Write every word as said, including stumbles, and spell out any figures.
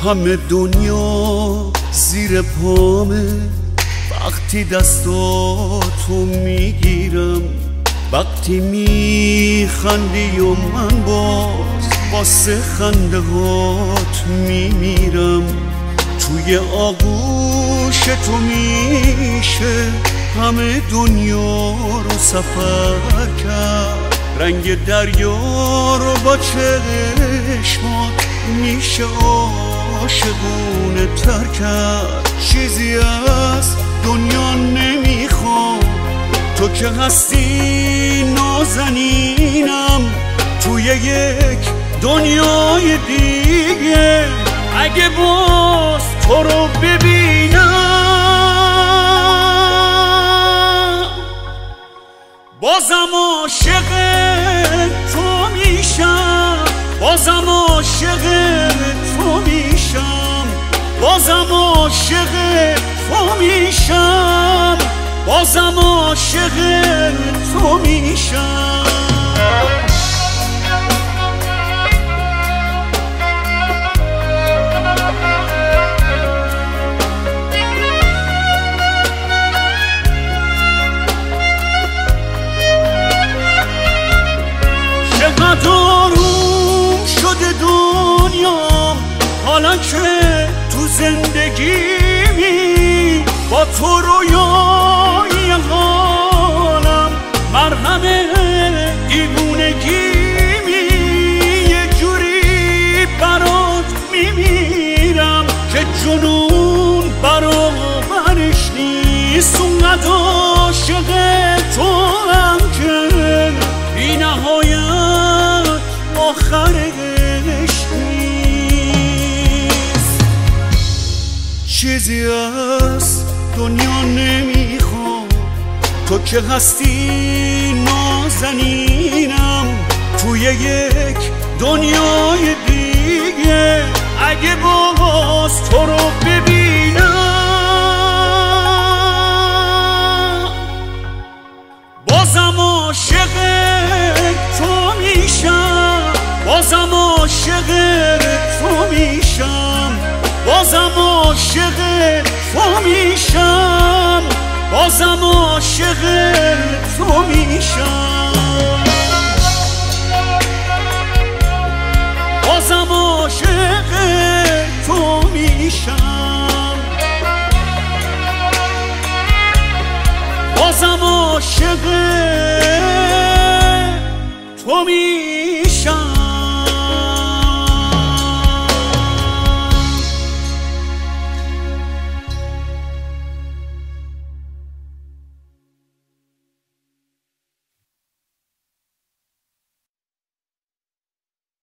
همه دنیا زیر پامه وقتی دستاتو میگیرم، وقتی میخندی و من باز واسه خنده هات میمیرم. توی آغوش تو میشه همه دنیا رو سفر کرد، رنگ دریا رو با چشمات میشه عاشقونه تر کرد. چیزی از دنیا نمیخوام، تو که هستی نازنینم توی یک دنیای دیگه. اگه باز تو رو ببینم بازم عاشق تو میشم، بازم عاشق تو میشم، بازم عاشق تو میشم، بازم عاشق تو میشم. چقدر آروم شده دنیا حالا که تو زندگیمی، با تو رویای حالم مرهم دیوونگیمی. یه جوری برات میمیرم که جنون برابرش نیست. اونقدر عاشق تو هم که بی نهایت آخرش نیست. چیزی از دنیا نمیخوام، تو که هستی نازنینم توی یک دنیای دیگه. اگه باز تو رو ببینم بازم عاشق تو میشم، بازم عاشق تو میشم، بازم عاشق تو میشم، بازم عاشق تو میشم، بازم عاشق تو میشم، بازم عاشق تو میشم.